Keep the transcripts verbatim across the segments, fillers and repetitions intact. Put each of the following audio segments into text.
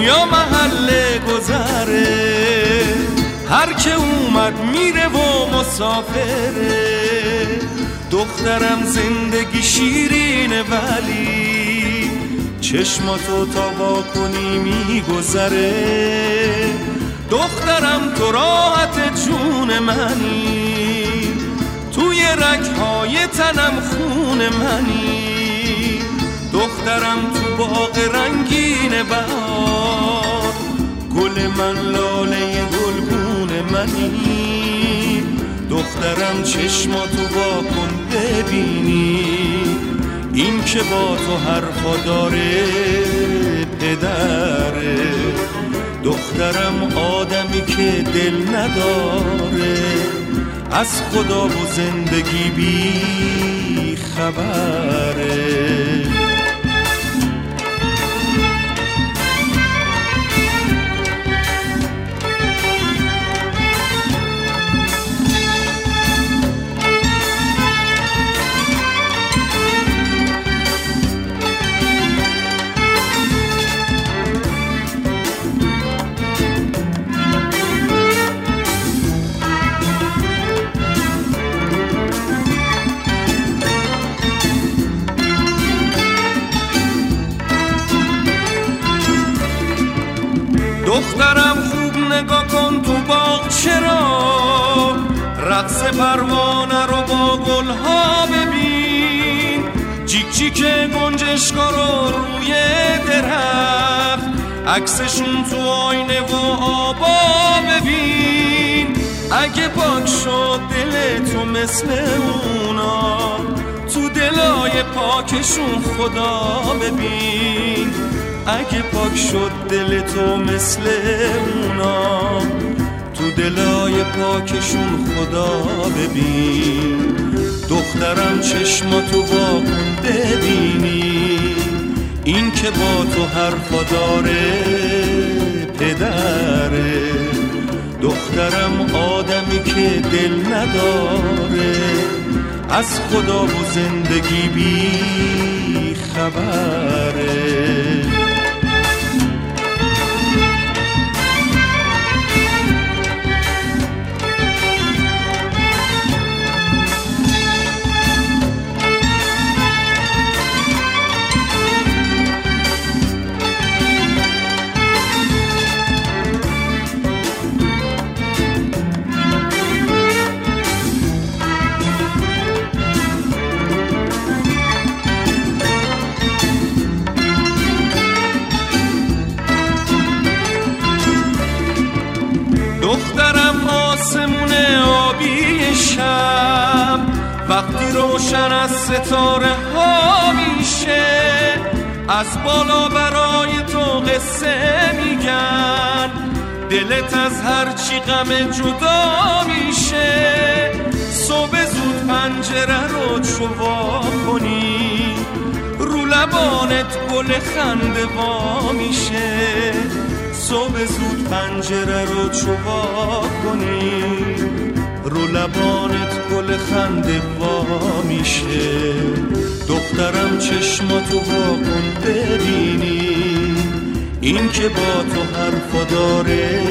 دنیا محل گذره، هر که اومد میره و مسافره. دخترم زندگی شیرینه ولی چشماتو تا وا کنی میگذره. دخترم تو راحت جون منی، توی رگهای تنم خون منی. دخترم تو باغ رنگین بهار، گل من لاله گلگون منی. دخترم چشماتو وا کن ببینی، این که با تو حرفا داره پدره. دخترم آدمی که دل نداره، از خدا و زندگی بی خبره. دخترم خوب نگاه کن تو باغ چرا، رقص پروانه رو با گلها ببین. جیک جیک گنجشکا رو روی درخت، عکسشون تو آینه و آبا ببین. اگه پاک شد دل تو مثل اونا، تو دلای پاکشون خدا ببین. اگه پاک شد دل تو مثل اونا، تو دلای پاکشون خدا ببین. دخترم چشماتو وا کن ببینی، این که با تو حرفا داره پدره. دخترم آدمی که دل نداره، از خدا و زندگی بی خبره. دخترم آسمون آبی شب، وقتی روشن از ستاره ها میشه، از بالا برای تو قصه میگن. دلت از هر چی غم جدا میشه، صبح زود پنجره رو چوا کنی، رو لبانت گل خنده وا میشه. صبح زود پنجره رو چوا کنی، رو لبانت گل خنده وا میشه. دخترم چشماتو وا کن ببینی، این که با تو حرفا داره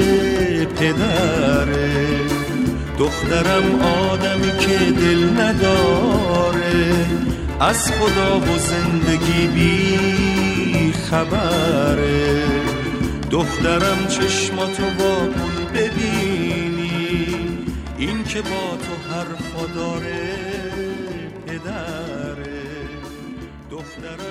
پدره. دخترم آدمی که دل نداره، از خدا و زندگی بی خبره. دخترم چشماتو وا کن ببینی، این که با تو حرفا داره پدره. دخترم